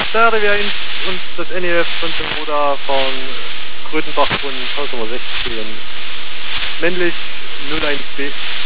starten wir uns das NEF von dem Bruder von Grötenbach von Haus Nummer 16. Männlich 01B.